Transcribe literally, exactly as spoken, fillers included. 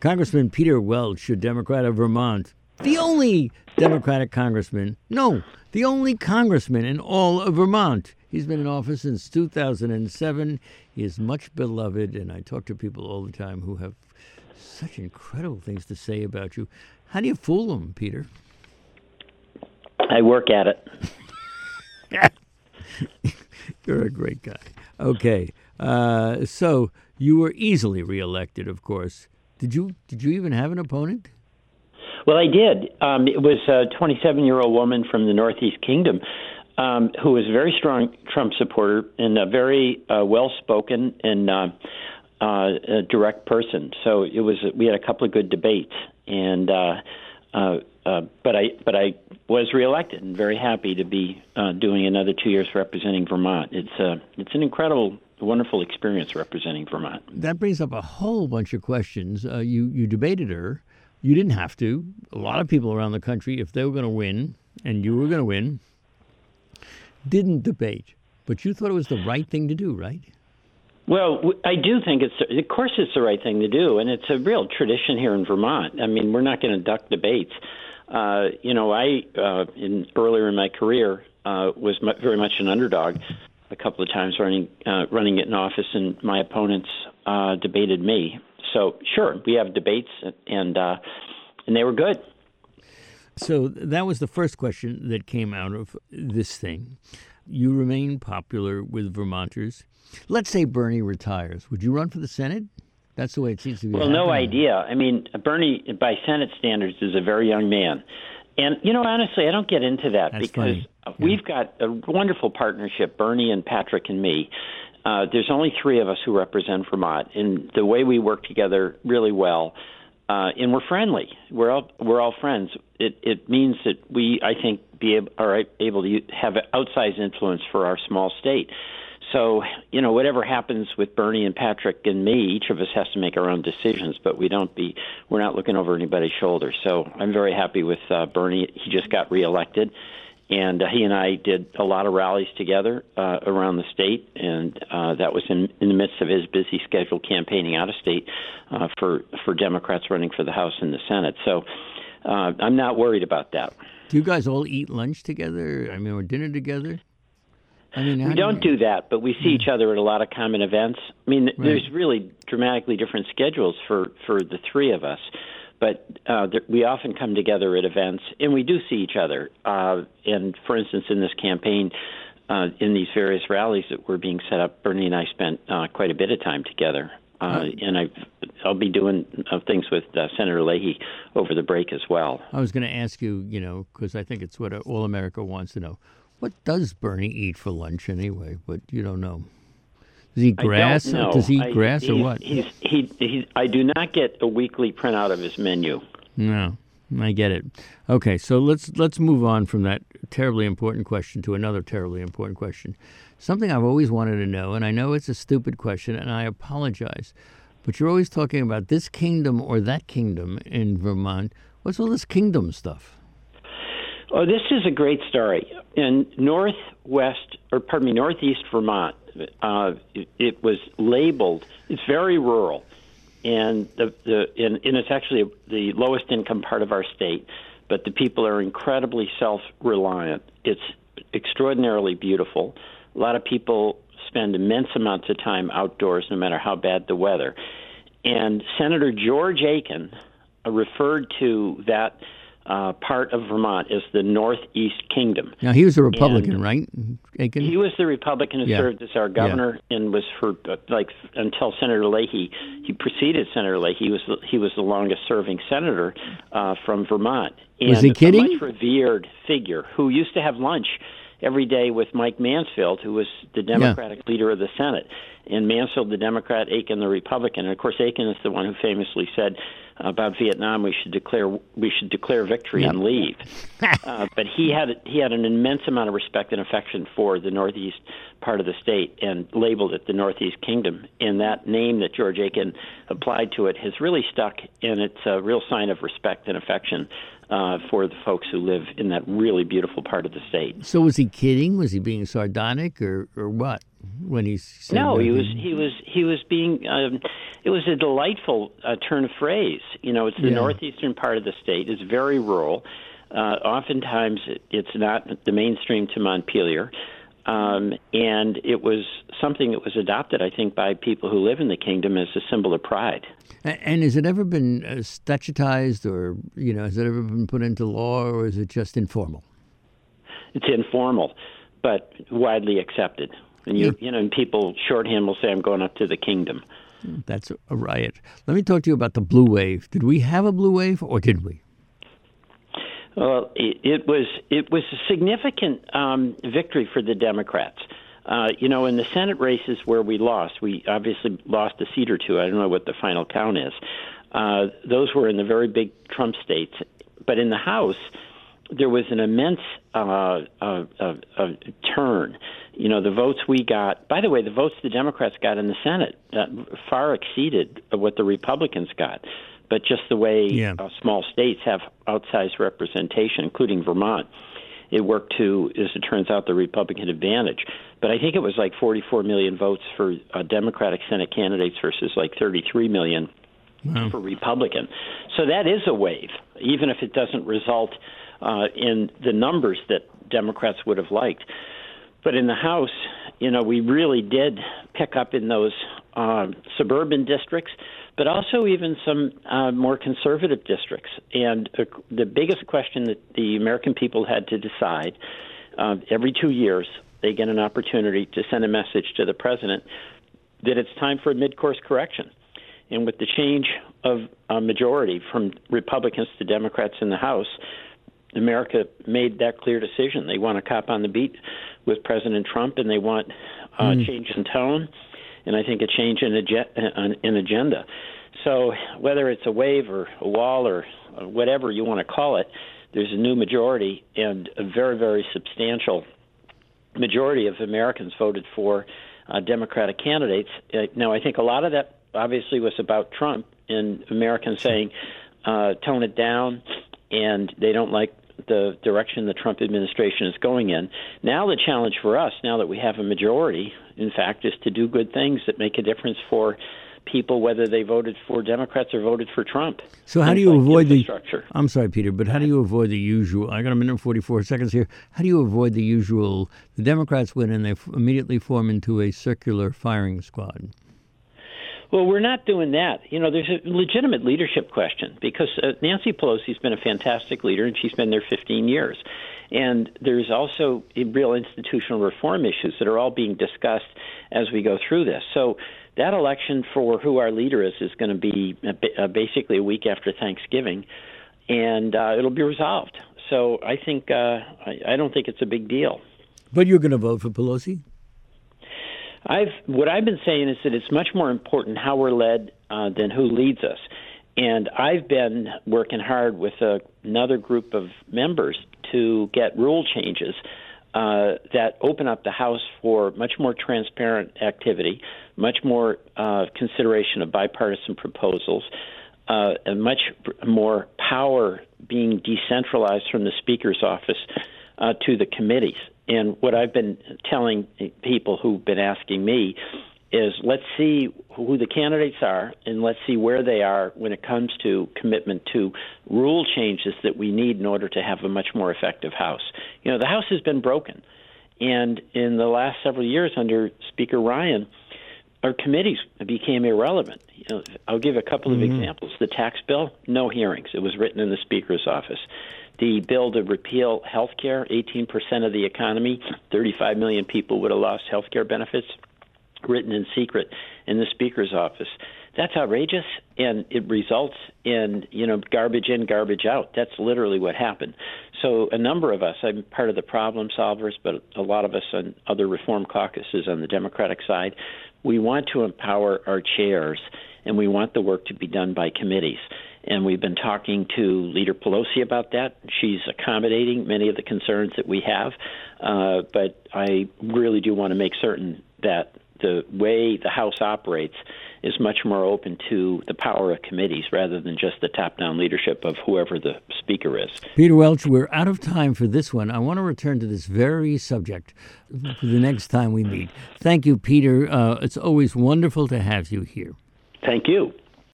Congressman Peter Welch, a Democrat of Vermont, the only Democratic congressman, no, the only congressman in all of Vermont. He's been in office since two thousand seven. He is much beloved, and I talk to people all the time who have such incredible things to say about you. How do you fool them, Peter? I work at it. You're a great guy. Okay, uh, so you were easily reelected, of course. Did you? Did you even have an opponent? Well, I did. Um, it was a twenty-seven-year-old woman from the Northeast Kingdom um, who was a very strong Trump supporter and a very uh, well-spoken and uh, uh, a direct person. So it was. We had a couple of good debates, and uh, uh, uh, but I but I was reelected and very happy to be uh, doing another two years representing Vermont. It's uh, it's an incredible, wonderful experience representing Vermont. That brings up a whole bunch of questions. Uh, you you debated her. You didn't have to. A lot of people around the country, if they were going to win, and you were going to win, didn't debate. But you thought it was the right thing to do, right? Well, I do think it's, of course it's the right thing to do, and it's a real tradition here in Vermont. I mean, we're not going to duck debates. Uh, you know, I, uh, in earlier in my career, uh, was m- very much an underdog a couple of times running, uh, running it in office, and my opponents uh, debated me. So, sure, we have debates, and uh, and they were good. So that was the first question that came out of this thing. You remain popular with Vermonters. Let's say Bernie retires. Would you run for the Senate? That's the way it seems to be. Well, happening. no idea. I mean, Bernie, by Senate standards, is a very young man. And, you know, honestly, I don't get into that That's because funny. Yeah. we've got a wonderful partnership, Bernie and Patrick and me. Uh, there's only three of us who represent Vermont, and the way we work together really well, uh, and we're friendly. We're all we're all friends. It it means that we, I think, be able, are able to have outsized influence for our small state. So, you know, whatever happens with Bernie and Patrick and me, each of us has to make our own decisions, but we don't be we're not looking over anybody's shoulder. So I'm very happy with uh, Bernie. He just got reelected. And uh, he and I did a lot of rallies together uh, around the state, and uh, that was in, in the midst of his busy schedule campaigning out of state uh, for for Democrats running for the House and the Senate. So uh, I'm not worried about that. Do you guys all eat lunch together? I mean, or dinner together? I mean, we don't do, you... do that, but we see each other at a lot of common events. I mean, right. There's really dramatically different schedules for, for the three of us. But uh, there, we often come together at events, and we do see each other. Uh, and, for instance, in this campaign, uh, in these various rallies that were being set up, Bernie and I spent uh, quite a bit of time together. Uh, and I've, I'll be doing uh, things with uh, Senator Leahy over the break as well. I was going to ask you, you know, because I think it's what all America wants to know. What does Bernie eat for lunch anyway? But you don't know. Does he eat grass? Does he eat I, grass or what? He's, he, he, I do not get a weekly printout of his menu. No, I get it. Okay, so let's let's move on from that terribly important question to another terribly important question. Something I've always wanted to know, and I know it's a stupid question, and I apologize, but you're always talking about this kingdom or that kingdom in Vermont. What's all this kingdom stuff? Oh, this is a great story. In northwest, or pardon me, northeast Vermont, uh, it, it was labeled, it's very rural, and the, the and, and it's actually the lowest income part of our state, but the people are incredibly self-reliant. It's extraordinarily beautiful. A lot of people spend immense amounts of time outdoors, no matter how bad the weather. And Senator George Aiken uh, referred to that Uh, part of Vermont is the Northeast Kingdom. Now, he was a Republican, and right? Aiken? He was the Republican who yeah. served as our governor yeah. and was for, uh, like, until Senator Leahy, he preceded Senator Leahy. He was the, he was the longest-serving senator uh, from Vermont. And was he kidding? A much revered figure who used to have lunch every day with Mike Mansfield, who was the Democratic yeah. leader of the Senate. And Mansfield, the Democrat, Aiken, the Republican. And, of course, Aiken is the one who famously said about Vietnam, we should declare we should declare victory yep. and leave. uh, but he had he had an immense amount of respect and affection for the Northeast part of the state and labeled it the Northeast Kingdom. And that name that George Aiken applied to it has really stuck, and it's a real sign of respect and affection uh, for the folks who live in that really beautiful part of the state. So was he kidding? Was he being sardonic or, or what? when he said No, he nothing. was he was he was being. Um, it was a delightful uh, turn of phrase. You know, it's the Yeah. northeastern part of the state. It's very rural. Uh, oftentimes, it, it's not the mainstream to Montpelier, um, and it was something that was adopted, I think, by people who live in the kingdom as a symbol of pride. A- And has it ever been uh, statutized, or you know, has it ever been put into law, or is it just informal? It's informal, but widely accepted. And you, you know, and people shorthand will say, "I'm going up to the kingdom." That's a riot. Let me talk to you about the blue wave. Did we have a blue wave, or did we? Well, it, it was it was a significant um, victory for the Democrats. Uh, you know, in the Senate races where we lost, we obviously lost a seat or two. I don't know what the final count is. Uh, those were in the very big Trump states. But in the House, there was an immense uh, uh, uh, uh, turn. You know, the votes we got, by the way, the votes the Democrats got in the Senate uh, far exceeded what the Republicans got. But just the way Yeah. uh, small states have outsized representation, including Vermont, it worked to, as it turns out, the Republican advantage. But I think it was like forty-four million votes for uh, Democratic Senate candidates versus like thirty-three million Wow. for Republican. So that is a wave, even if it doesn't result uh, in the numbers that Democrats would have liked. But in the House, you know, we really did pick up in those um, suburban districts, but also even some uh, more conservative districts. And uh, the biggest question that the American people had to decide, uh, every two years, they get an opportunity to send a message to the president that it's time for a mid-course correction. And with the change of a majority from Republicans to Democrats in the House, America made that clear decision. They want a cop on the beat with President Trump, and they want a uh, mm. change in tone, and I think a change in, ag- in agenda. So whether it's a wave or a wall or whatever you want to call it, there's a new majority, and a very, very substantial majority of Americans voted for uh, Democratic candidates. Uh, now, I think a lot of that obviously was about Trump and Americans saying, uh, tone it down, and they don't like the direction the Trump administration is going in. Now the challenge for us, now that we have a majority, in fact, is to do good things that make a difference for people, whether they voted for Democrats or voted for Trump. So how do you like avoid the... infrastructure. I'm sorry, Peter, but how do you avoid the usual... I got a minute and forty-four seconds here. How do you avoid the usual... The Democrats win and they f- immediately form into a circular firing squad? Well, we're not doing that. You know, there's a legitimate leadership question because uh, Nancy Pelosi's been a fantastic leader, and she's been there fifteen years. And there's also real institutional reform issues that are all being discussed as we go through this. So that election for who our leader is is going to be uh, basically a week after Thanksgiving, and uh, it'll be resolved. So I think uh, I, I don't think it's a big deal. But you're going to vote for Pelosi? I've what I've been saying is that it's much more important how we're led uh, than who leads us. And I've been working hard with a, another group of members to get rule changes uh, that open up the House for much more transparent activity, much more uh, consideration of bipartisan proposals, uh, and much more power being decentralized from the Speaker's office uh, to the committees. And what I've been telling people who've been asking me is let's see who the candidates are and let's see where they are when it comes to commitment to rule changes that we need in order to have a much more effective House. You know, the House has been broken. And in the last several years under Speaker Ryan, our committees became irrelevant. You know, I'll give a couple of mm-hmm. examples. The tax bill, no hearings. It was written in the Speaker's office. The bill to repeal health care, eighteen percent of the economy, thirty-five million people would have lost health care benefits, written in secret in the Speaker's office. That's outrageous, and it results in, you know, garbage in, garbage out. That's literally what happened. So a number of us, I'm part of the problem solvers, but a lot of us on other reform caucuses on the Democratic side, we want to empower our chairs, and we want the work to be done by committees. And we've been talking to Leader Pelosi about that. She's accommodating many of the concerns that we have. Uh, but I really do want to make certain that the way the House operates is much more open to the power of committees rather than just the top-down leadership of whoever the speaker is. Peter Welch, we're out of time for this one. I want to return to this very subject for the next time we meet. Thank you, Peter. Uh, it's always wonderful to have you here. Thank you.